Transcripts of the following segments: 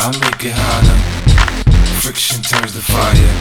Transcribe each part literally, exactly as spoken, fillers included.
I make it hotter. Friction turns to fire.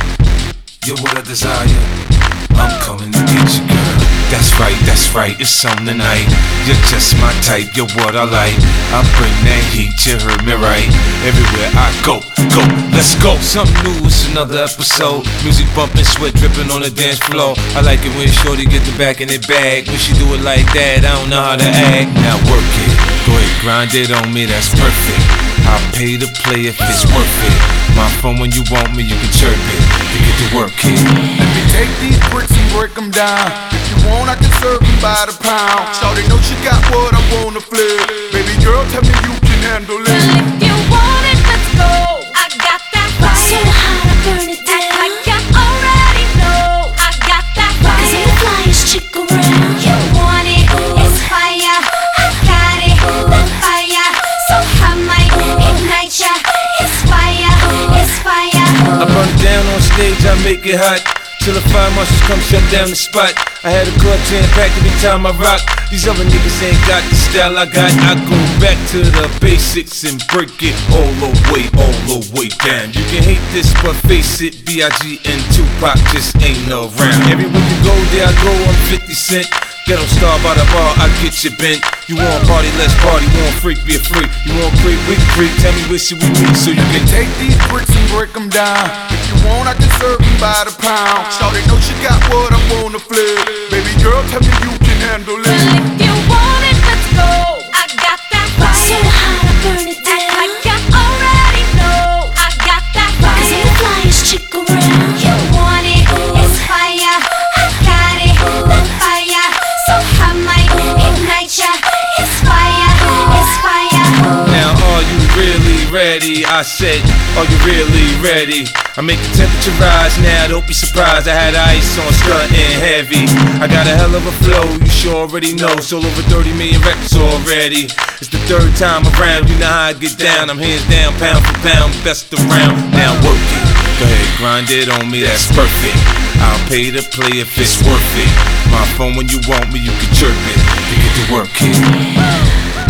You're what I desire. I'm coming to get you, girl. That's right, that's right, it's on tonight. You're just my type, you're what I like. I bring that heat, you heard me right. Everywhere I go, go, let's go. Something new, it's another episode. Music bumping, sweat dripping on the dance floor. I like it when shorty get the back in the bag. When she do it like that, I don't know how to act. Now work it, go ahead, grind it on me, that's perfect. I'll pay to play if it's worth it. My phone when you want me, you can chirp it. You get to work it. Let me take these bricks and break them down. If you want, I can serve them by the pound. Shawty know she got what I wanna flip. Baby girl, tell me you can handle it. Well, if you want it, let's go. I got that fire. So hot, I burn it down. Act like I already know. I got that fire. Cause I'm the flyest chick around. You want it, it's fire. I got it, that fire. So I might ignite ya. It's fire, it's fire. I burn it down on stage, I make it hot. Till the fire marshals come shut down the spot. I had a club jam packed every time I rock. These other niggas ain't got the style I got. I go back to the basics and break it all the way, all the way down. You can hate this, but face it, B I G and Tupac just ain't around. Everywhere you go, there I go, I'm fifty cent. Ghetto star by the bar, I get you bent. You want party, let's party. You want freak, be a freak. You want creep, we can creep. Tell me where should we meet so you can Take these bricks and break them down. If you want, I can serve them by the pound. Shawty know she got what I wanna flip. Baby girl, tell me you can handle Well, it. if you want it, let's go. I got that So fire. hot, I burn it Act down. like I already know. I got that Cause I'm the fire. flyest chick around. You want it, it's fire. I got it, that fire. So I might ignite ya. It's fire, it's fire. Now, are you really ready? I said, are you really ready? I make the temperature rise now, don't be surprised. I had ice on, stuntin' heavy. I got a hell of a flow, you sure already know. Sold over thirty million records already. It's the third time around, you know how I get down. I'm hands down, pound for pound, best around. Now work it, go ahead, grind it on me, that's perfect. I'll pay to play if it's worth it. My phone when you want me, you can chirp it. You get to work it.